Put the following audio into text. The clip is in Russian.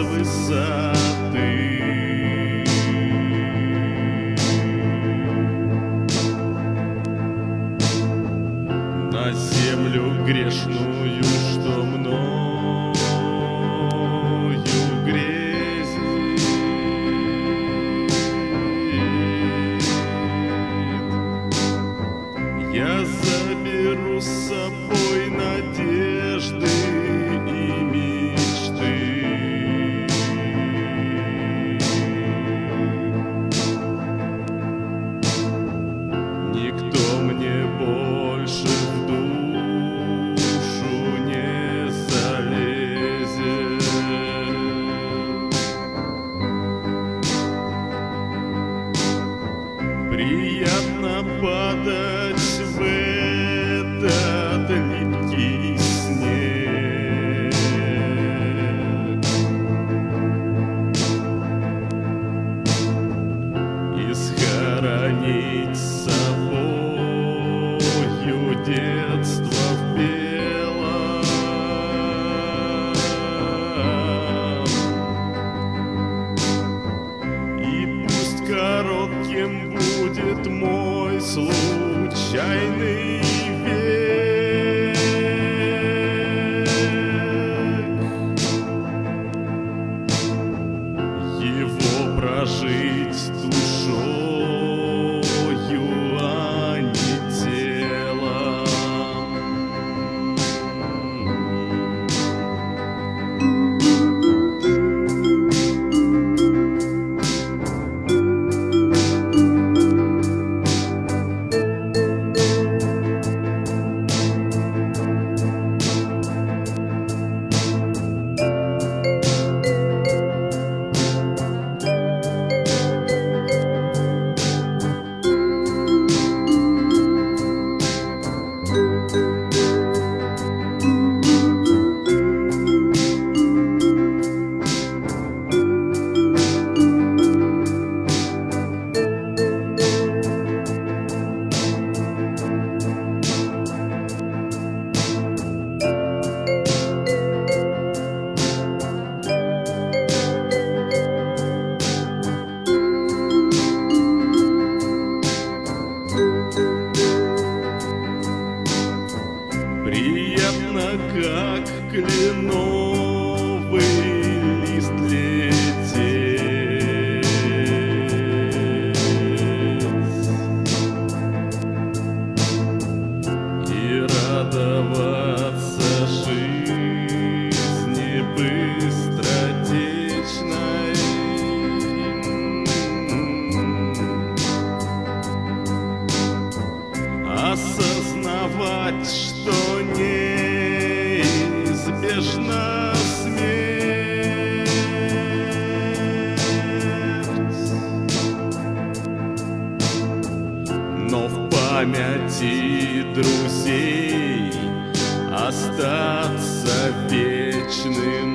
высоты. На землю грешную, что мною грезит, я заберу с собой надежды и мечты. Никто мне больше в душу не залезет. Приятно падать в этот липкий снег и схоронить с собою детство в белом. И пусть коротким будет мой случайный век, его прожить душою, а не телом. Приятно, как кленовый лист лететь и радоваться жизни быстротечной, осознавать, что неизбежна смерть, но в памяти друзей остаться вечным